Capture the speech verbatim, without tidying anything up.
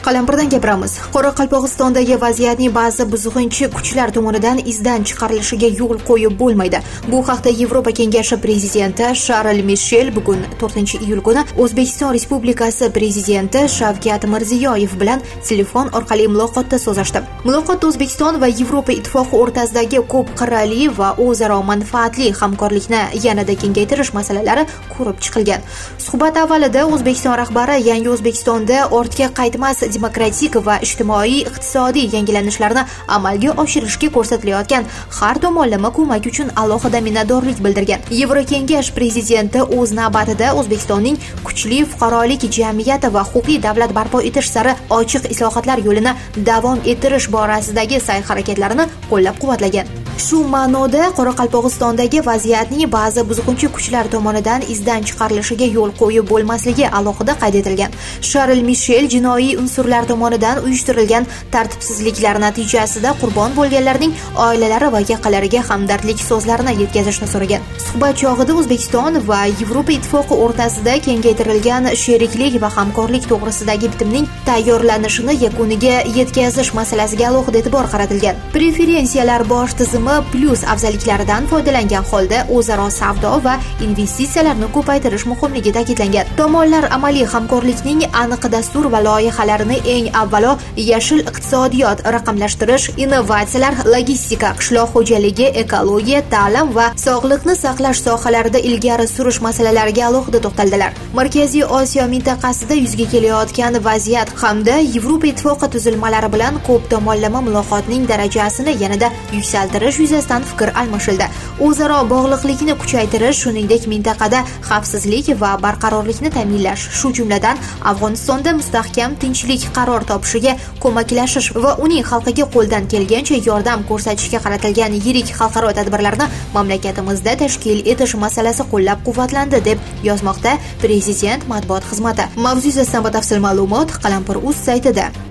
Qalampirdan gapiramiz. Qoraqalpog'istondagi vaziyatning ba'zi buzg'unchi kuchlar tomonidan izdan chiqarilishiga yo'l qo'yib bo'lmaydi. Bu haqda Yevropa Kengashi prezidenti Sharl Mishel bugun to'rtinchi iyul kuni O'zbekiston Respublikasi prezidenti Shavkat Mirziyoyev bilan telefon orqali muloqotda so'zlashdi. Muloqotda O'zbekiston va Yevropa ittifoqi o'rtasidagi ko'p qirrali va o'zaro manfaatli hamkorlikni yanada kengaytirish masalalari ko'rib chiqilgan. Suhbat avvalida O'zbekiston rahbari yangi O'zbekistonda ortga qaytmas demokratik va ijtimoiy iqtisodiy yangilanishlarni amalga oshirishga ko'rsatilayotgan har tomonlama ko'mak uchun alohida minnatdorlik bildirgan. Yevrokengash prezidenti o'z navbatida O'zbekistonning kuchli fuqarolik jamiyati va huquqiy davlat barpo etish sari ochiq islohotlar yo'lini davom ettirish borasidagi sa'y-harakatlarini qo'llab-quvvatlagan. Shu ma'noda Qoraqalpog'istondagi vaziyatning ba'zi buzg'unchi kuchlar tomonidan izdan chiqarilishiga yo'l qo'yib bo'lmasligi alohida qayd etilgan. Sharl Mishel jinoiy unsurlar tomonidan uyushtirilgan tartibsizliklar natijasida qurbon bo'lganlarning oilalari va yaqinlariga hamdardlik so'zlarini yetkazishni so'ragan. Suhbat chog'ida O'zbekiston va Yevropa ittifoqi o'rtasida kengaytirilgan sheriklik va hamkorlik to'g'risidagi bitimning tayyorlanishini yakuniga yetkazish masalasiga alohida e'tibor qaratilgan. Preferensiyalar bosh tizimi plus afzalliklaridan foydalangan holda o'zaro savdo va investitsiyalarni ko'paytirish muhimligi ta'kidlangan. Tomonlar amaliy hamkorlikning aniq dastur va loyihalarini eng avvalo yashil iqtisodiyot, raqamlashtirish, innovatsiyalar, logistika, qishloq xo'jaligi, ekologiya, ta'lim va sog'liqni saqlash sohalarida ilgari surish masalalariga alohida to'xtaldilar. Markaziy Osiyo mintaqasida yuzga kelayotgan vaziyat hamda Yevropa ittifoqi tuzilmalari bilan ko'p tomonlama muloqotning darajasini yanada yuksaltirish yuzasidan fikr almashildi. O'zaro bog'liqlikni kuchaytirish, shuningdek mintaqada xavfsizlik va barqarorlikni ta'minlash, shu jumladan Afg'onistonda mustahkam tinchlik qaror topishiga ko'maklashish va uning xalqiga qo'ldan kelgancha yordam ko'rsatishga qaratilgan yirik xalqaro tadbirlarni mamlakatimizda tashkil etish masalasi qo'llab-quvvatlandi deb yozmoqda Prezident matbuot xizmati. Mavzu yuzasidan batafsil ma'lumot Qalampir.uz saytida.